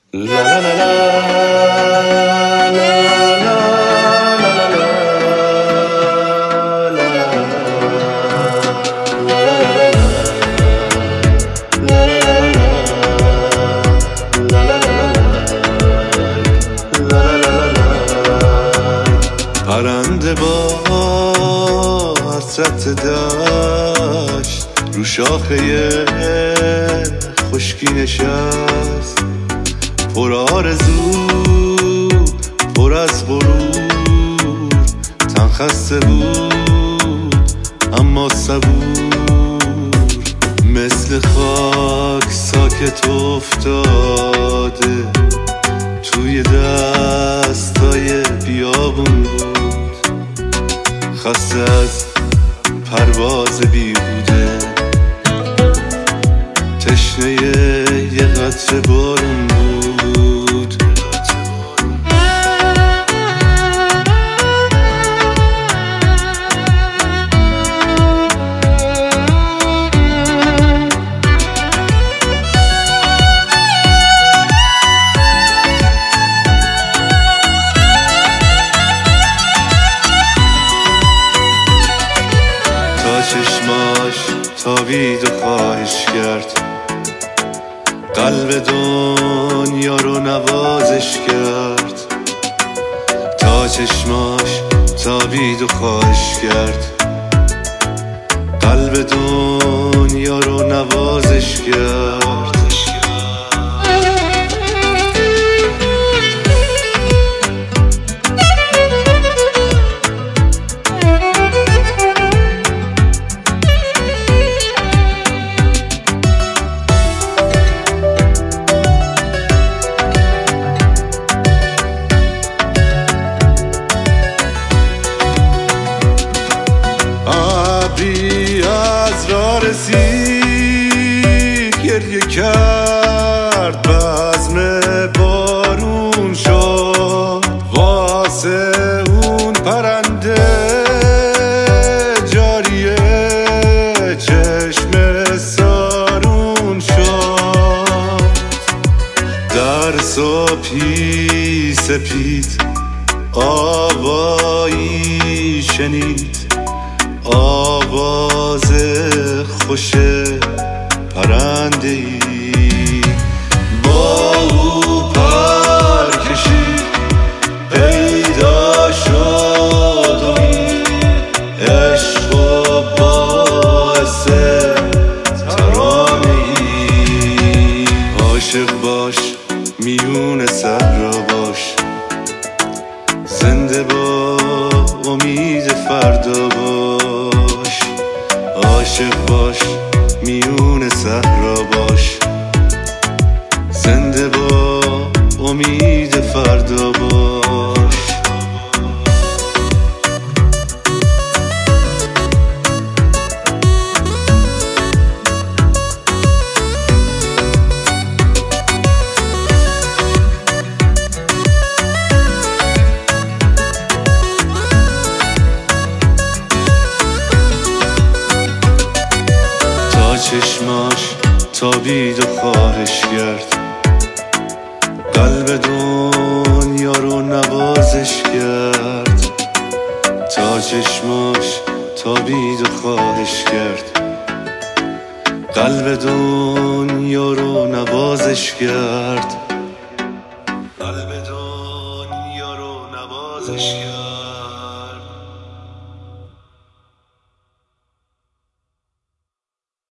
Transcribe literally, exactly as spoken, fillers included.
La la la la la la پرنده با حسرت داشت رو شاخه خشکی نشست، پر آرزو پر از غرور، تن خسته بود اما صبور، مثل خاک ساکت افتاده توی دستای بیابون بود، خسته از پرواز بیهوده، تشنه یه قطره بارون بود. تا چشماش تابید و خواهش کرد، قلب دنیا رو نوازش کرد. تا چشماش تابید و خواهش کرد، قلب دنیا رو نوازش کرد. از راه رسید گریه کرد، بزم بارون شد واسه اون پرنده جاریه، چشم سارون شد. در صبحی سپید آوایی شنید، آواز خوش پرنده ای با او پر کشید، پیدا شد امید، عشق و باعث ترانه ای. عاشق باش میون صحرا باش، زنده با امید فردا باش. عاشق باش میون صحرا باش، زنده با امید فردا باش. چشماش تابید و خواهش کرد، قلب دنیا رو نوازش کرد. تا چشماش تابید و خواهش کرد، قلب دنیا رو نوازش کرد. قلب دنیا رو نوازش کرد.